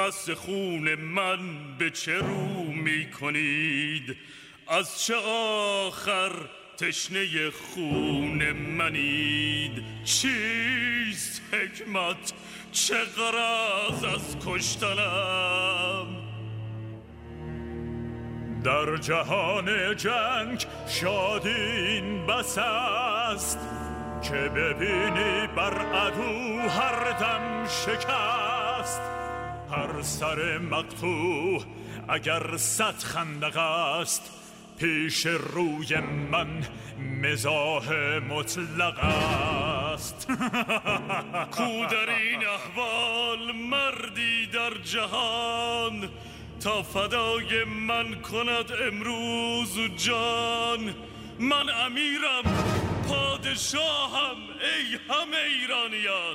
مست خون من به چه رو می کنید؟ از چه آخر تشنه خون منید؟ چیست حکمت؟ چه غرض از کشتنم؟ در جهان جنگ شادی این بس است که ببینی بر عدو هر دم شکست. هر سر مقطوع اگر 100 خندق است، پیش روی من مزاح مطلق است. کو در این احوال مردی در جهان، تا فدای من کند امروز جان؟ من امیرم، پادشاهم، ای همه ایرانیان.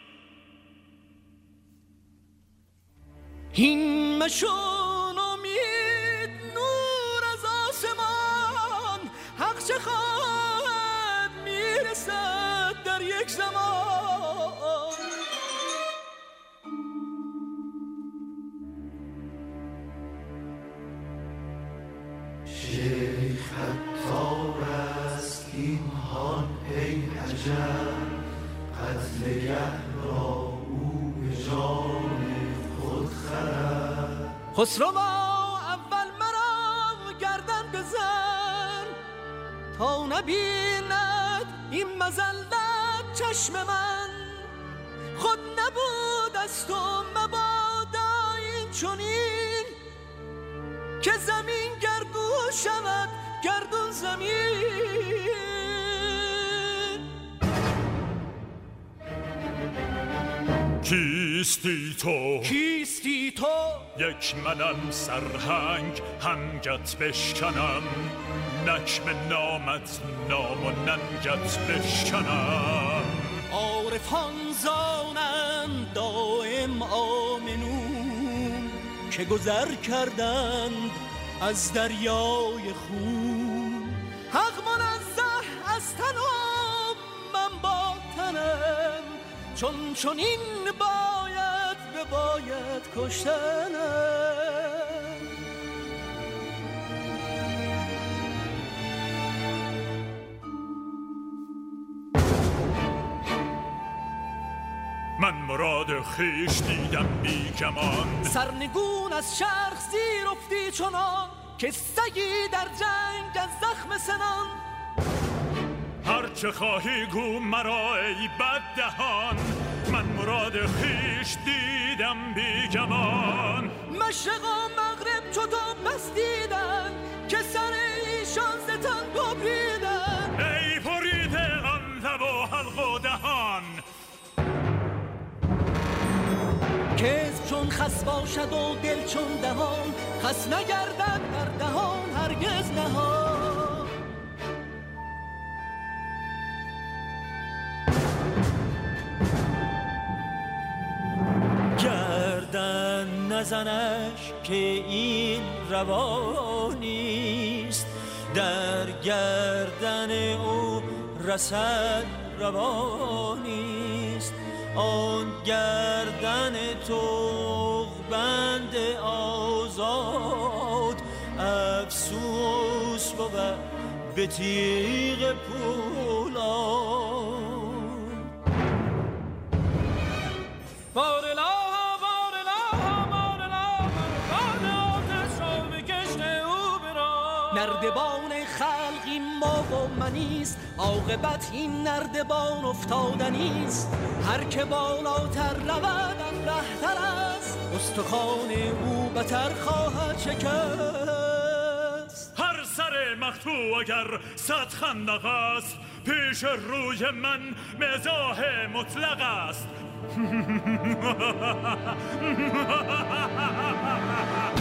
این مشون امید نور از آسمان، حق چه خواهد میرسد در یک زمان. شیخ عطار است این هان ای عجب، قتلگه را او به جان خود خرد. خسروا اول مرا گردن بزن، تا نبیند این مذلت چشم من. خود نبود از تو مبادا این چنین، که زمین گردون شود گردون زمین. کیستی تو؟ کیستی تو؟ یک منم سرهنگ هنگت بشکنم، نکم نامت نام و ننگت بشکنم. عارفان زانند دائم آمنون، که گذر کردند از دریای خون. حق منزه از تن و من با تنم، چون این باید کشتنم. من مراد خیش دیدم بی گمان، سرنگون از چرخ زیر افتی چنان، که سگی در جنگ از زخم سنان. هر چه خواهی گو مرا ای بددهان، من مراد خیش دیدم بی گمان. مشرق و مغرب چو تو بس دیدن، که سر ایشان ز تن ببریدن. ای بریده آن لب و حلق و دهان، کذب چون خس باشد و دل چون دهان، خس نگردد در دهان هرگز نهان. گردن نزنش که این روانیست، در گردن او رسد روانیست. آن گردن تو بند آزاد، افسوس بود به تیغ پولاد. نردبان خلقی ما و منیست، عاقبت این نردبان افتادنیست. هر که بالاتر رود ابله‌تر است، استخوان او بتر خواهد شکست. هر سر مقطوع اگر 100 خندق است، پیش روی من مزاح مطلق است.